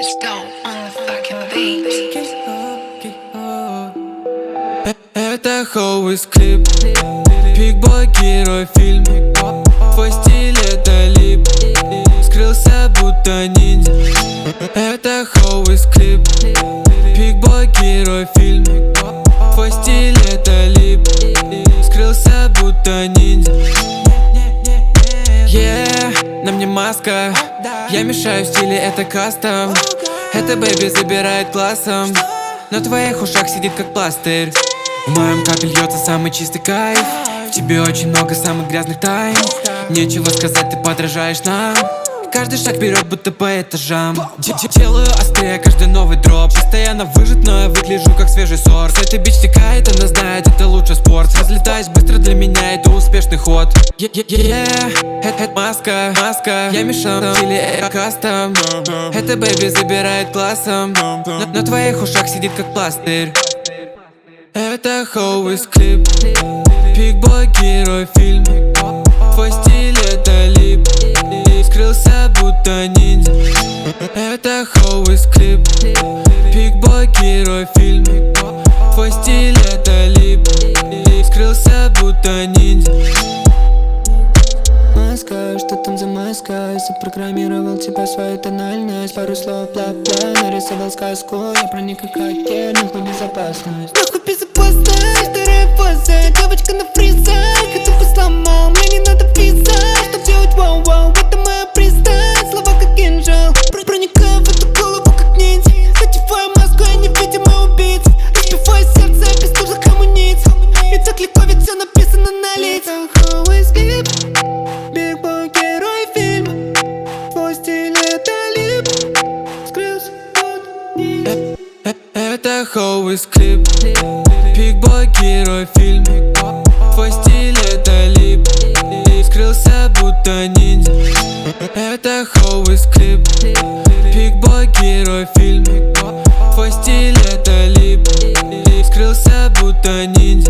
Это Хоуис клип, Пикбой герой фильм. Твой стиль это лип, скрылся будто ниндзя. Это Хоуис клип, Пикбой герой фильм. Твой стиль это лип, скрылся будто ниндзя. На мне маска, я мешаю в стиле, это кастом. Это бэйби забирает классом, на твоих ушах сидит как пластырь. В моем капе льется самый чистый кайф. В тебе очень много самых грязных тайн. Нечего сказать, ты подражаешь нам. Каждый шаг вперед, будто по этажам. Делаю острее каждый новый дроп. Постоянно выжат, но я выгляжу как свежий сорт. Эта бич текает, она знает, это лучший спорт. Разлетаюсь быстро, для меня это успешный ход. Это маска, я мешал в стиле, это кастом. Это бэйби забирает классом, на твоих ушах сидит как пластырь. Это Хоуис клип, Пикбой герой фильм. Твой стиль это лип, скрылся будто ниндзя. Это Хоуис клип, Пикбой герой фильм. Твой стиль это лип, скрылся будто ниндзя. Маска, что там за маска? Запрограммировал тебя свою тональность. Пару слов бла-бла, нарисовал сказку. Я проник как хакер, нахуй безопасность. Нахуй безопасность, вторая фаза. Девочка на фризах, это бы сломал. Мне не надо виза, чтоб делать вау-вау. Это моя пристань, слова как кинжал. Проникаю в эту голову как ниндзя. Надеваю маску, я невидимый убийца. Разбиваю сердце без нужных амуниц. И так легко, ведь все написано на лицах. Хоуис клип, Пикбой герой фильм. Твой стиль это лип, скрылся будто ниндзя. Это Хоуис клип, Пикбой герой фильм. Твой стиль это лип, скрылся будто ниндзя. Это Хоуис клип, Пикбой герой фильм. Твой стиль это лип, скрылся будто ниндзя.